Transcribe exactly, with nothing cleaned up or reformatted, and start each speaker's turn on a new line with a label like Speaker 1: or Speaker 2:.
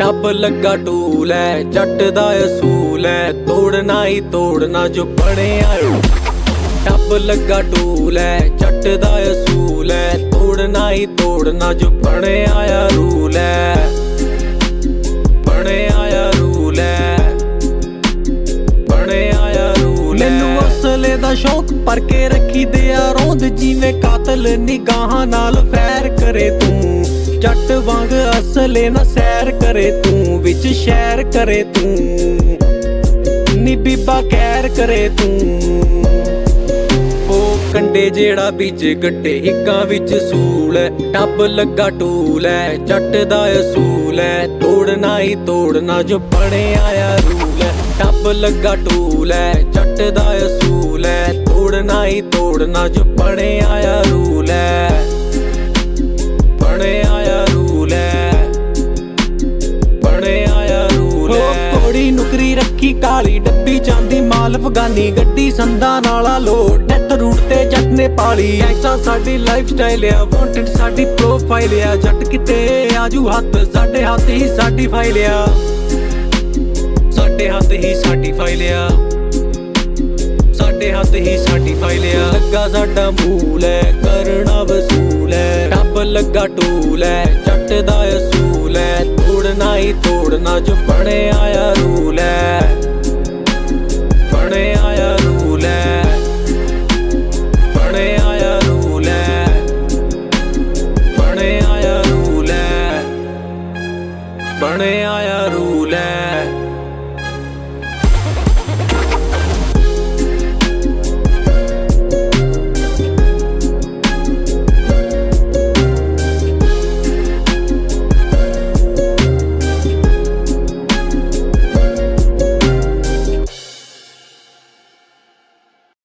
Speaker 1: Tub ਲੱਗਾ tool ਹੈ ਜੱਟ ਦਾ ਅਸੂਲ ਹੈ, ਤੋੜਨਾ ਹੀ ਤੋੜਨਾ ਜੋ ਬਣਿਆ। ਟੱਬ ਲੱਗਾ ਟੂਲ ਹੈ ਜੱਟ ਦਾ ਅਸੂਲ ਹੈ, ਤੋੜਨਾ ਹੀ ਤੋੜਨਾ ਜੋ ਬਣਿਆ ਆ ਰੂਲ ਹੈ, ਬਣਿਆ ਆ ਰੂਲ ਹੈ, ਬਣਿਆ ਆ ਰੂਲ ਹੈ। ਮੈਨੂੰ ਅਸਲੇ ਦਾ ਸ਼ੌਕ ਪਰ ਕੇ ਰੱਖੀ ਦੇ ਆ ਰੋਂਦ, ਜਿਵੇਂ ਕਾਤਲ ਨਿਗਾਹਾਂ ਨਾਲ ਫੈਰ ਕਰੇ ਤੂੰ। ਜੱਟ ਵਾਂਗ ਅਸਲੇ ਨਾ ਸੈਰ ਕਰੇ ਤੂੰ, ਵਿੱਚ ਸ਼ਹਿਰ ਕਰੇ ਤੂੰ, ਨੀ ਬੀਬਾ ਕਹਿਰ ਕਰੇ ਤੂੰ। ਉਹ ਕੰਡੇ ਜਿਹੜਾ ਵਿੱਚ ਗੱਡੇ ਹਿੱਕਾਂ ਵਿੱਚ ਸੂਲ ਹੈ, ਟੱਬ ਲੱਗਾ ਟੂਲ ਹੈ ਜੱਟ ਦਾ ਅਸੂਲ ਹੈ, ਤੋੜਨਾ ਹੀ ਤੋੜਨਾ ਜੋ ਬਣਿਆ ਆ ਰੂਲ ਹੈ। ਟੱਬ ਲੱਗਾ ਟੂਲ ਹੈ ਜੱਟ ਦਾ ਅਸੂਲ ਹੈ, ਤੋੜਨਾ ਹੀ ਤੋੜਨਾ ਜੋ ਬਣਿਆ ਆ ਰੂਲ ਹੈ, ਬਣਿਆ ਆ ਰੂਲ ਹੈ, ਬਣਿਆ ਆ ਰੂਲ ਹੈ। ਕੋੜੀ ਨੁਕਰੀ ਰੱਖੀ ਕਾਲੀ ਡੱਬੀ ਚਾਂਦੀ ਮਾਲ ਅਫਗਾਨੀ, ਗੱਡੀ ਸੰਦਾਂ ਨਾਲਾ ਲੋਡ ਡੈਥ ਰੂਟ ਤੇ ਜੱਟ ਨੇ ਪਾਲੀ। ਐਕਸਾ ਸਾਡੀ ਲਾਈਫ ਸਟਾਈਲ ਆ, ਵਾਂਟਡ ਸਾਡੀ ਪ੍ਰੋਫਾਈਲ ਆ, ਜੱਟ ਕਿਤੇ ਆਜੂ ਹੱਥ ਸਾਡੇ ਹੱਥ ਹੀ ਸਾਡੀ ਫਾਈਲ ਆ, ਸਾਡੇ ਹੱਥ ਹੀ ਸਾਡੀ ਫਾਈਲ ਆ, ਸਾਡੇ ਹੱਥ ਹੀ ਸਾਡੀ ਫਾਈਲ ਆ। ਲੱਗਾ ਸਾਡਾ ਮੂਲ ਹੈ ਕਰਨਾ ਵਸੂਲ ਹੈ, ਟੱਬ ਲੱਗਾ ਟੂਲ ਹੈ ਜੱਟ ਦਾ ਅਸੂਲ ਹੈ, ਤੋੜਨਾ ਹੀ ਤੋੜਨਾ ਜੋ ਬਣਿਆ ਆ ਰੂਲ ਹੈ, ਬਣਿਆ ਆ